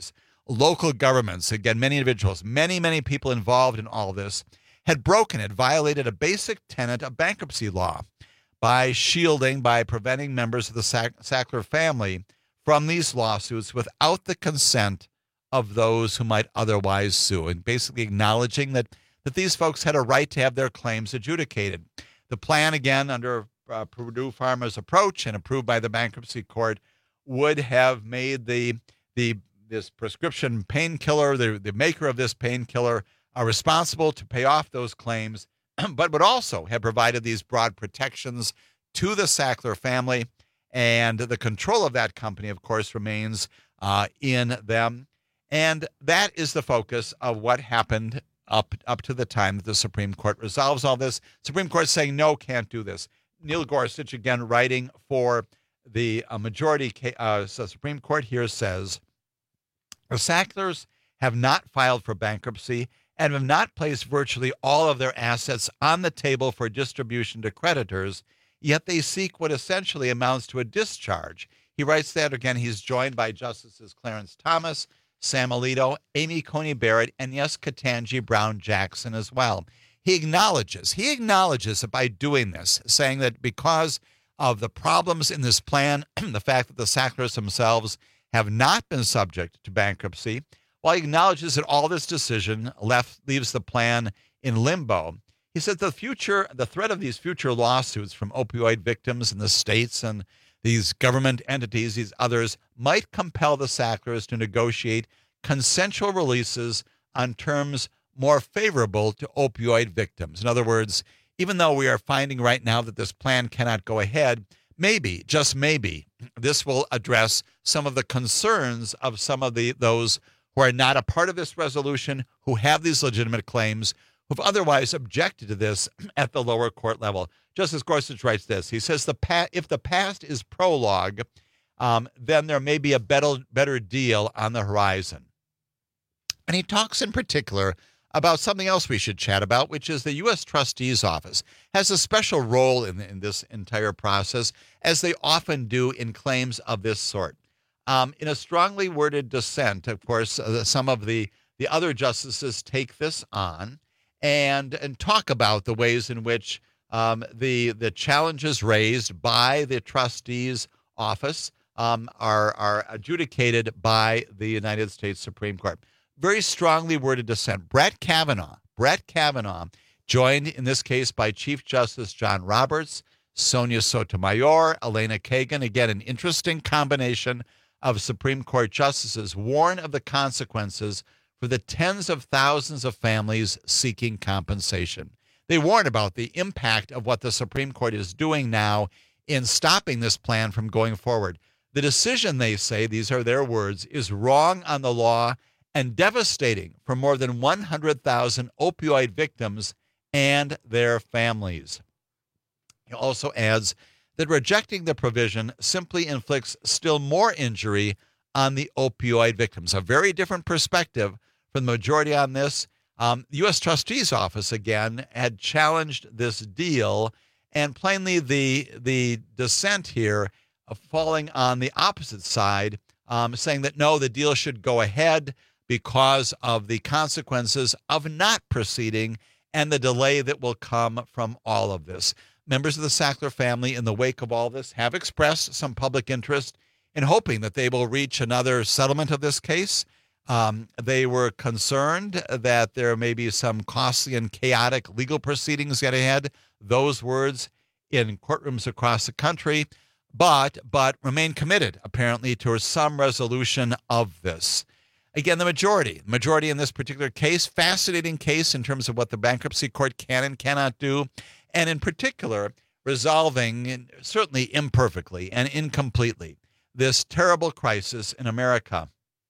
local governments, again, many individuals, many, many people involved in all this, had broken it, violated a basic tenet of bankruptcy law by shielding, by preventing members of the Sack- Sackler family from these lawsuits without the consent of those who might otherwise sue, and basically acknowledging that, that these folks had a right to have their claims adjudicated. The plan, again, under uh, Purdue Pharma's approach and approved by the bankruptcy court, would have made the the this prescription painkiller, the, the maker of this painkiller, are responsible to pay off those claims, but would also have provided these broad protections to the Sackler family. And the control of that company, of course, remains uh, in them. And that is the focus of what happened up, up to the time that the Supreme Court resolves all this. Supreme Court saying, no, can't do this. Neil Gorsuch, again, writing for the uh, majority uh, Supreme Court here, says, the Sacklers have not filed for bankruptcy and have not placed virtually all of their assets on the table for distribution to creditors, yet they seek what essentially amounts to a discharge. He writes that, again, he's joined by Justices Clarence Thomas, Sam Alito, Amy Coney Barrett, and yes, Ketanji Brown Jackson as well. He acknowledges, he acknowledges that by doing this, saying that because of the problems in this plan, the fact that the Sacklers themselves have not been subject to bankruptcy, while he acknowledges that all this decision left leaves the plan in limbo, he said the future, the threat of these future lawsuits from opioid victims in the states and these government entities, these others, might compel the Sacklers to negotiate consensual releases on terms more favorable to opioid victims. In other words, even though we are finding right now that this plan cannot go ahead, maybe, just maybe, this will address some of the concerns of some of the those who are not a part of this resolution, who have these legitimate claims, who've otherwise objected to this at the lower court level. Justice Gorsuch writes this. He says, the pa- if the past is prologue, um, then there may be a better, better deal on the horizon. And he talks in particular about something else we should chat about, which is the U S Trustee's Office has a special role in, in this entire process, as they often do in claims of this sort. Um, in a strongly worded dissent, of course, uh, some of the, the other justices take this on and, and talk about the ways in which um, the, the challenges raised by the trustee's office um, are, are adjudicated by the United States Supreme Court. Very strongly worded dissent. Brett Kavanaugh, Brett Kavanaugh, joined in this case by Chief Justice John Roberts, Sonia Sotomayor, Elena Kagan. Again, an interesting combination of Supreme Court justices warn of the consequences for the tens of thousands of families seeking compensation. They warn about the impact of what the Supreme Court is doing now in stopping this plan from going forward. The decision, they say, these are their words, is wrong on the law and devastating for more than one hundred thousand opioid victims and their families. He also adds that rejecting the provision simply inflicts still more injury on the opioid victims. A very different perspective from the majority on this. Um, the U S Trustee's Office, again, had challenged this deal, and plainly the, the dissent here of falling on the opposite side, um, saying that no, the deal should go ahead because of the consequences of not proceeding and the delay that will come from all of this. Members of the Sackler family, in the wake of all this, have expressed some public interest in hoping that they will reach another settlement of this case. Um, they were concerned that there may be some costly and chaotic legal proceedings yet ahead. Those words in courtrooms across the country, but but remain committed, apparently, to some resolution of this. Again, the majority, majority in this particular case, fascinating case in terms of what the bankruptcy court can and cannot do, and in particular, resolving, certainly imperfectly and incompletely, this terrible crisis in America,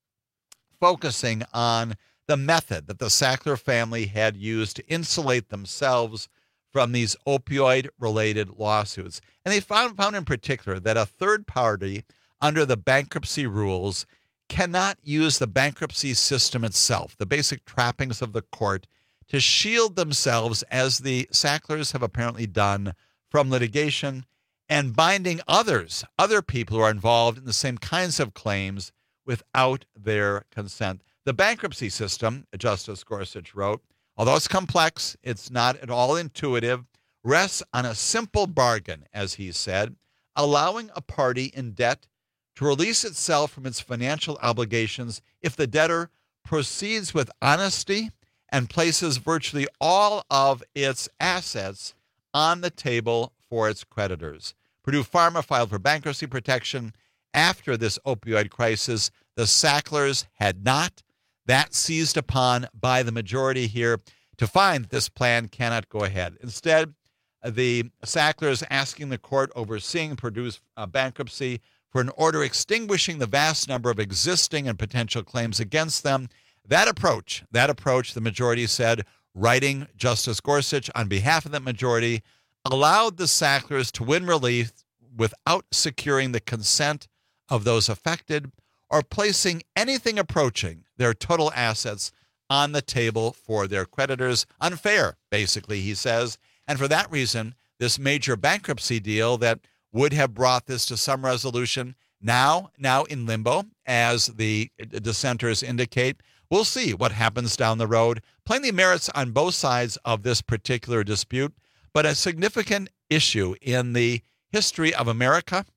focusing on the method that the Sackler family had used to insulate themselves from these opioid-related lawsuits. And they found, found in particular that a third party under the bankruptcy rules cannot use the bankruptcy system itself, the basic trappings of the court, to shield themselves, as the Sacklers have apparently done, from litigation and binding others, other people who are involved in the same kinds of claims without their consent. The bankruptcy system, Justice Gorsuch wrote, although it's complex, it's not at all intuitive, rests on a simple bargain, as he said, allowing a party in debt to release itself from its financial obligations if the debtor proceeds with honesty and places virtually all of its assets on the table for its creditors. Purdue Pharma filed for bankruptcy protection after this opioid crisis. The Sacklers had not. That seized upon by the majority here to find this plan cannot go ahead. Instead, the Sacklers asking the court overseeing Purdue's uh, bankruptcy for an order extinguishing the vast number of existing and potential claims against them. That approach, that approach, the majority said, writing Justice Gorsuch on behalf of the majority, allowed the Sacklers to win relief without securing the consent of those affected or placing anything approaching their total assets on the table for their creditors. Unfair, basically, he says. And for that reason, this major bankruptcy deal that would have brought this to some resolution, now, now in limbo, as the dissenters indicate. We'll see what happens down the road. Plenty of merits on both sides of this particular dispute, but a significant issue in the history of America,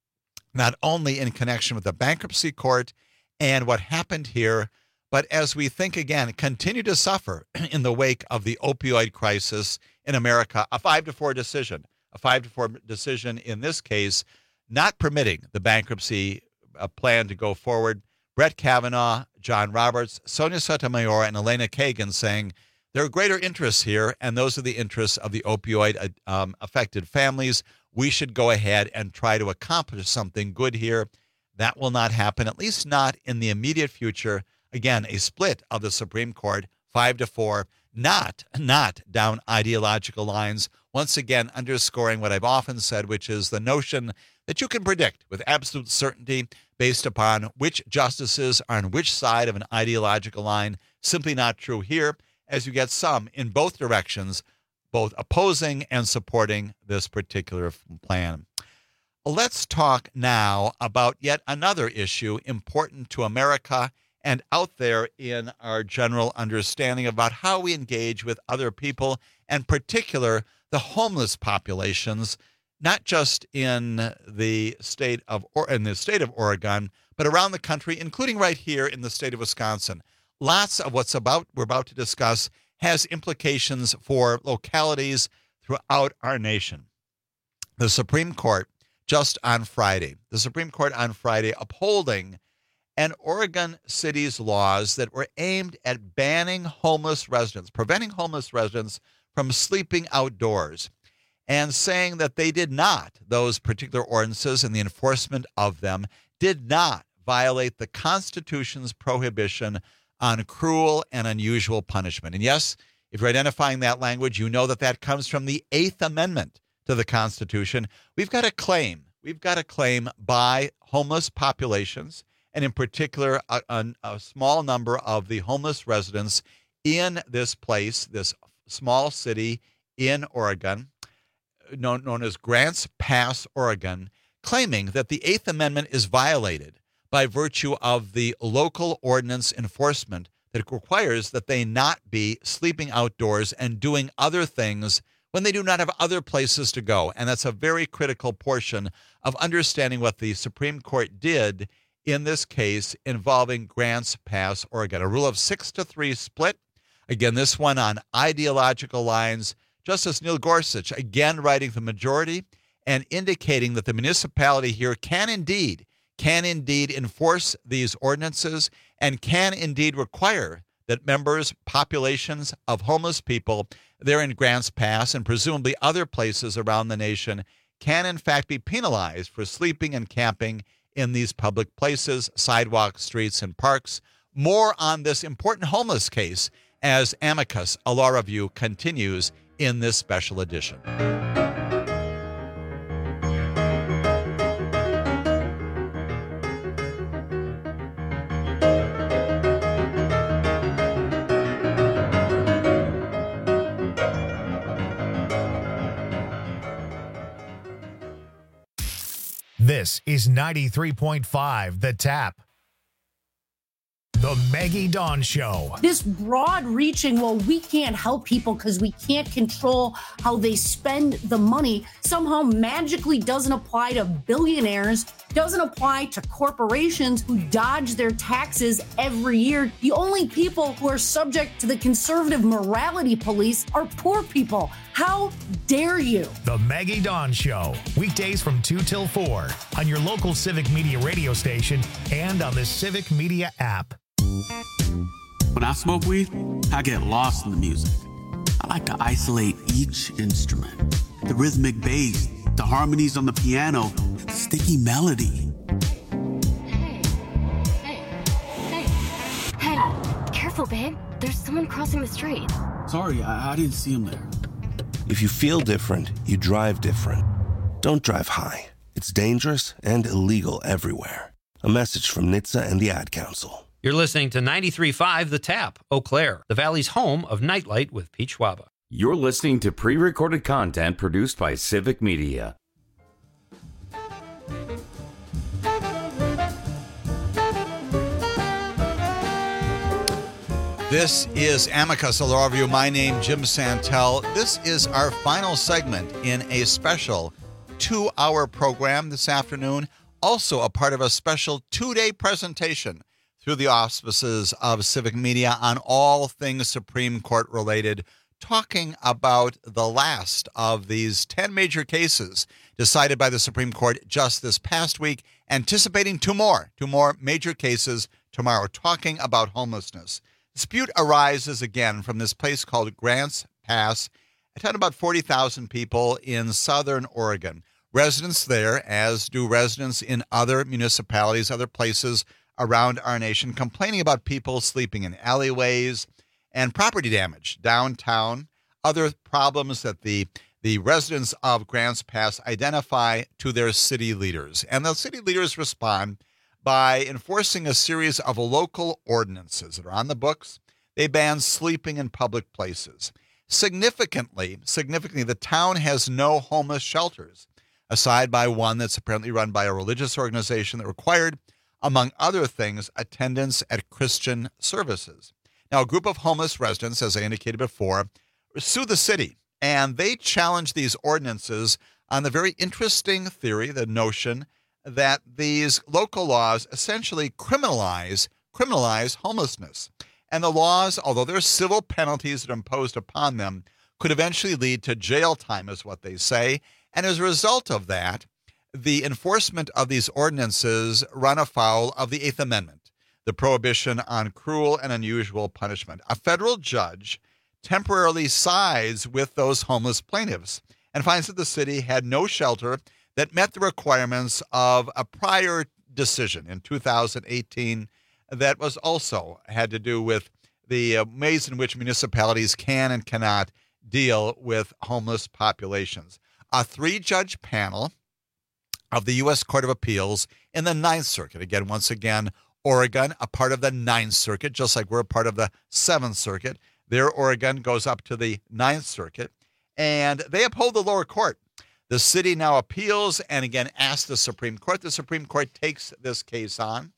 not only in connection with the bankruptcy court and what happened here, but as we think again, continue to suffer in the wake of the opioid crisis in America, a five to four decision, a five to four decision in this case, not permitting the bankruptcy uh, plan to go forward. Brett Kavanaugh, John Roberts, Sonia Sotomayor, and Elena Kagan saying there are greater interests here, and those are the interests of the opioid um, affected families. We should go ahead and try to accomplish something good here. That will not happen, at least not in the immediate future. Again, a split of the Supreme Court, five to four, not, not down ideological lines. Once again, underscoring what I've often said, which is the notion that you can predict with absolute certainty based upon which justices are on which side of an ideological line. Simply not true here, as you get some in both directions, both opposing and supporting this particular plan. Let's talk now about yet another issue important to America and out there in our general understanding about how we engage with other people, and particular the homeless populations, not just in the state of or in the state of Oregon, but around the country, including right here in the state of Wisconsin. Lots of what's about we're about to discuss has implications for localities throughout our nation. The Supreme Court just on Friday, the Supreme Court on Friday upholding an Oregon city's laws that were aimed at banning homeless residents, preventing homeless residents from sleeping outdoors, and saying that they did not, those particular ordinances and the enforcement of them, did not violate the Constitution's prohibition on cruel and unusual punishment. And yes, if you're identifying that language, you know that that comes from the Eighth Amendment to the Constitution. We've got a claim. We've got a claim by homeless populations, and in particular, a, a, a small number of the homeless residents in this place, this small city in Oregon, known, known as Grants Pass, Oregon, claiming that the Eighth Amendment is violated by virtue of the local ordinance enforcement that requires that they not be sleeping outdoors and doing other things when they do not have other places to go. And that's a very critical portion of understanding what the Supreme Court did in this case involving Grants Pass, Oregon. A rule of six to three split. Again, this one on ideological lines. Justice Neil Gorsuch, again writing the majority and indicating that the municipality here can indeed, can indeed enforce these ordinances and can indeed require that members, populations of homeless people there in Grants Pass and presumably other places around the nation can in fact be penalized for sleeping and camping in these public places, sidewalks, streets, and parks. More on this important homeless case as Amicus, a law review, continues in this special edition. This is ninety-three point five The Tap. The Maggie Dawn Show. This broad-reaching, well, we can't help people because we can't control how they spend the money, somehow magically doesn't apply to billionaires, doesn't apply to corporations who dodge their taxes every year. The only people who are subject to the conservative morality police are poor people. How dare you? The Maggie Dawn Show. Weekdays from two till four on your local Civic Media radio station and on the Civic Media app. When I smoke weed, I get lost in the music. I like to isolate each instrument. The rhythmic bass, the harmonies on the piano, the sticky melody. Hey, hey, hey, hey, careful, babe. There's someone crossing the street. Sorry, I, I didn't see him there. If you feel different, you drive different. Don't drive high. It's dangerous and illegal everywhere. A message from N H T S A and the Ad Council. You're listening to ninety-three point five The Tap, Eau Claire, the Valley's home of Nightlight with Pete Schwaba. You're listening to pre-recorded content produced by Civic Media. This is Amicus, a law review. My name, Jim Santel. This is our final segment in a special two-hour program this afternoon, also a part of a special two-day presentation through the auspices of Civic Media on all things Supreme Court related, talking about the last of these ten major cases decided by the Supreme Court just this past week, anticipating two more, two more major cases tomorrow, talking about homelessness. Dispute arises again from this place called Grants Pass. It had about forty thousand people in southern Oregon. Residents there, as do residents in other municipalities, other places around our nation, complaining about people sleeping in alleyways and property damage downtown, other problems that the, the residents of Grants Pass identify to their city leaders. And the city leaders respond by enforcing a series of local ordinances that are on the books. They ban sleeping in public places. Significantly, significantly, the town has no homeless shelters, aside by one that's apparently run by a religious organization that required, among other things, attendance at Christian services. Now, a group of homeless residents, as I indicated before, sued the city, and they challenged these ordinances on the very interesting theory, the notion that these local laws essentially criminalize criminalize homelessness. And the laws, although there are civil penalties that are imposed upon them, could eventually lead to jail time, is what they say. And as a result of that, the enforcement of these ordinances run afoul of the Eighth Amendment, the prohibition on cruel and unusual punishment. A federal judge temporarily sides with those homeless plaintiffs and finds that the city had no shelter that met the requirements of a prior decision in two thousand eighteen that was also had to do with the uh, ways in which municipalities can and cannot deal with homeless populations. A three-judge panel of the U S Court of Appeals in the Ninth Circuit. Again, once again, Oregon, a part of the Ninth Circuit, just like we're a part of the Seventh Circuit. There, Oregon goes up to the Ninth Circuit, and they uphold the lower court. The city now appeals and again asks the Supreme Court. The Supreme Court takes this case on,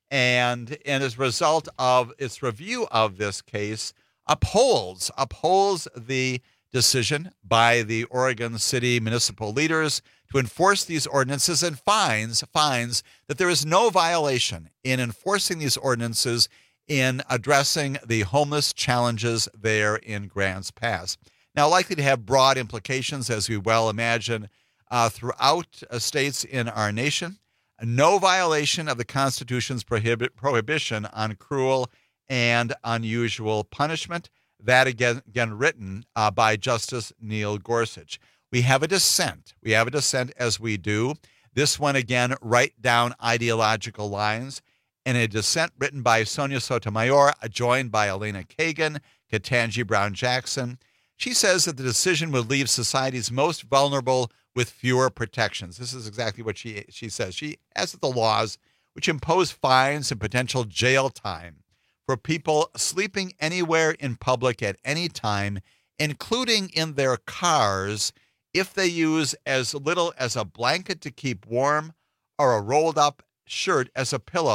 and, and as a result of its review of this case, upholds upholds the decision by the Oregon City municipal leaders to enforce these ordinances and finds finds that there is no violation in enforcing these ordinances in addressing the homeless challenges there in Grants Pass. Now, likely to have broad implications, as we well imagine, uh, throughout uh, states in our nation. No violation of the Constitution's prohibit, prohibition on cruel and unusual punishment. That, again, again written uh, by Justice Neil Gorsuch. We have a dissent. We have a dissent, as we do. This one, again, right down ideological lines. And a dissent written by Sonia Sotomayor, joined by Elena Kagan, Ketanji Brown Jackson. She says that the decision would leave society's most vulnerable with fewer protections. This is exactly what she she says. She adds that the laws, which impose fines and potential jail time for people sleeping anywhere in public at any time, including in their cars, if they use as little as a blanket to keep warm or a rolled up shirt as a pillow,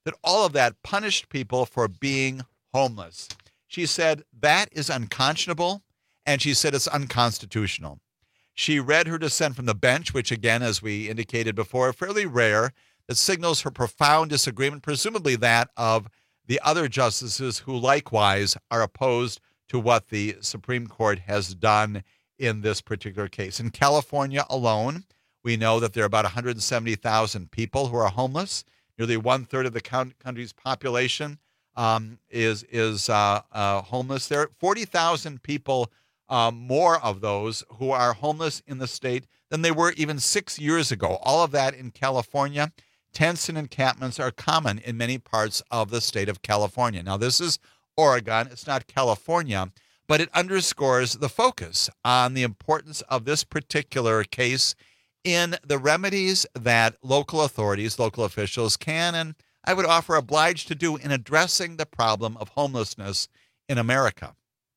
that all of that punished people for being homeless. She said that is unconscionable, and she said it's unconstitutional. She read her dissent from the bench, which again, as we indicated before, fairly rare, that signals her profound disagreement, presumably that of the other justices who likewise are opposed to what the Supreme Court has done in this particular case. In California alone, we know that there are about one hundred seventy thousand people who are homeless. Nearly one-third of the country's population um, is, is uh, uh, homeless. There are forty thousand people, um, more of those, who are homeless in the state than they were even six years ago. All of that in California. Tents and encampments are common in many parts of the state of California. Now, this is Oregon. It's not California, but it underscores the focus on the importance of this particular case in the remedies that local authorities, local officials can, and I would offer obliged to do in addressing the problem of homelessness in America.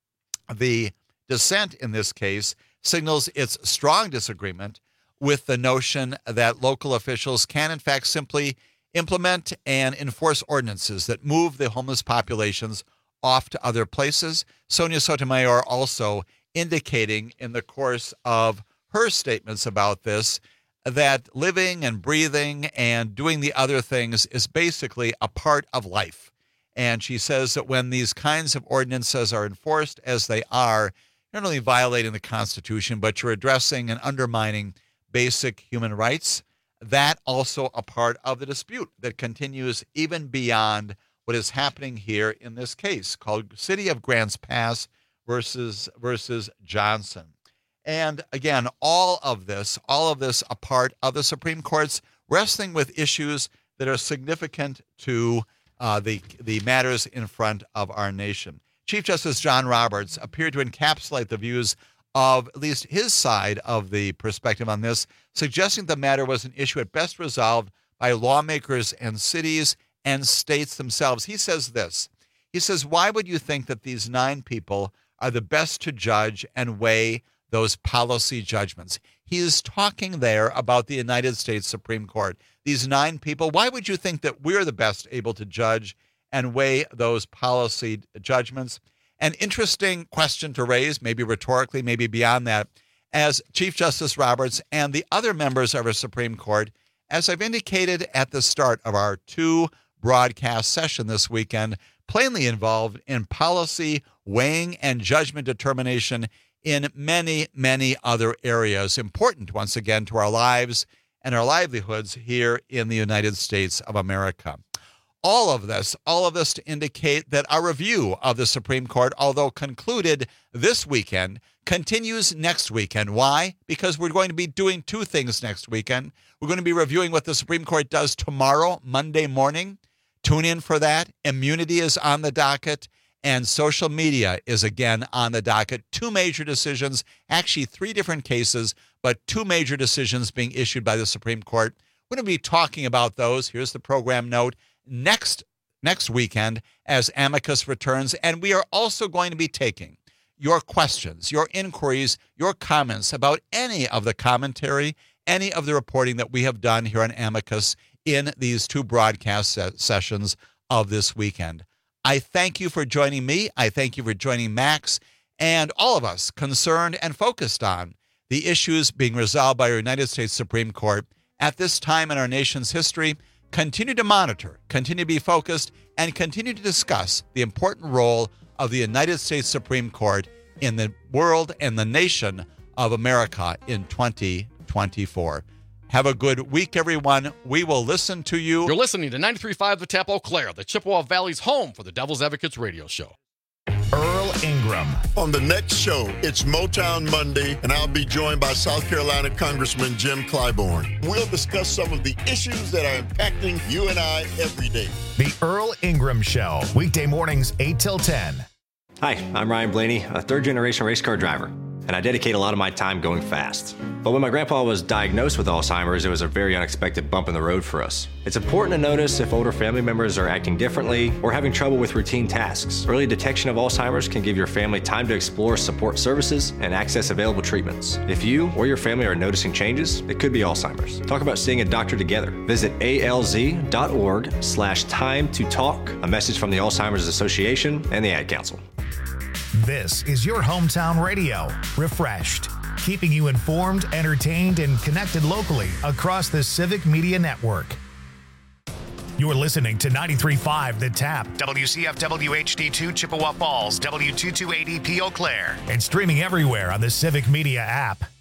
The dissent in this case signals its strong disagreement with the notion that local officials can, in fact, simply implement and enforce ordinances that move the homeless populations off to other places. Sonia Sotomayor also indicating in the course of her statements about this that living and breathing and doing the other things is basically a part of life. And she says that when these kinds of ordinances are enforced, as they are, not only violating the Constitution, but you're addressing and undermining basic human rights. That also a part of the dispute that continues even beyond what is happening here in this case called City of Grants Pass versus versus Johnson. And again, all of this, all of this a part of the Supreme Court's wrestling with issues that are significant to uh, the the matters in front of our nation. Chief Justice John Roberts appeared to encapsulate the views of at least his side of the perspective on this, suggesting the matter was an issue at best resolved by lawmakers and cities and states themselves. He says this. He says, why would you think that these nine people are the best to judge and weigh those policy judgments? He is talking there about the United States Supreme Court. These nine people, why would you think that we're the best able to judge and weigh those policy judgments? An interesting question to raise, maybe rhetorically, maybe beyond that, as Chief Justice Roberts and the other members of our Supreme Court, as I've indicated at the start of our two broadcast session this weekend, plainly involved in policy weighing and judgment determination in many, many other areas, important once again to our lives and our livelihoods here in the United States of America. All of this, all of this to indicate that our review of the Supreme Court, although concluded this weekend, continues next weekend. Why? Because we're going to be doing two things next weekend. We're going to be reviewing what the Supreme Court does tomorrow, Monday morning. Tune in for that. Immunity is on the docket, and social media is again on the docket. Two major decisions, actually three different cases, but two major decisions being issued by the Supreme Court. We're going to be talking about those. Here's the program note. Next next weekend as Amicus returns, and we are also going to be taking your questions, your inquiries, your comments about any of the commentary, any of the reporting that we have done here on Amicus in these two broadcast se- sessions of this weekend. I thank you for joining me. I thank you for joining Max and all of us concerned and focused on the issues being resolved by our United States Supreme Court at this time in our nation's history. Continue to monitor, continue to be focused, and continue to discuss the important role of the United States Supreme Court in the world and the nation of America in twenty twenty-four. Have a good week, everyone. We will listen to you. You're listening to ninety-three point five The Tap Eau Claire, the Chippewa Valley's home for the Devil's Advocates radio show. Earl Ingram. On the next show, it's Motown Monday, and I'll be joined by South Carolina Congressman Jim Clyburn. We'll discuss some of the issues that are impacting you and I every day. The Earl Ingram Show, weekday mornings eight till ten. Hi, I'm Ryan Blaney, a third-generation race car driver. and I dedicate a lot of my time going fast. But when my grandpa was diagnosed with Alzheimer's, it was a very unexpected bump in the road for us. It's important to notice if older family members are acting differently or having trouble with routine tasks. Early detection of Alzheimer's can give your family time to explore support services and access available treatments. If you or your family are noticing changes, it could be Alzheimer's. Talk about seeing a doctor together. Visit A L Z dot org slash time to talk. A message from the Alzheimer's Association and the Ad Council. This is your hometown radio, refreshed, keeping you informed, entertained, and connected locally across the Civic Media Network. You're listening to ninety-three point five The Tap, W C F W H D two Chippewa Falls, W two two eight E P Eau Claire, and streaming everywhere on the Civic Media app.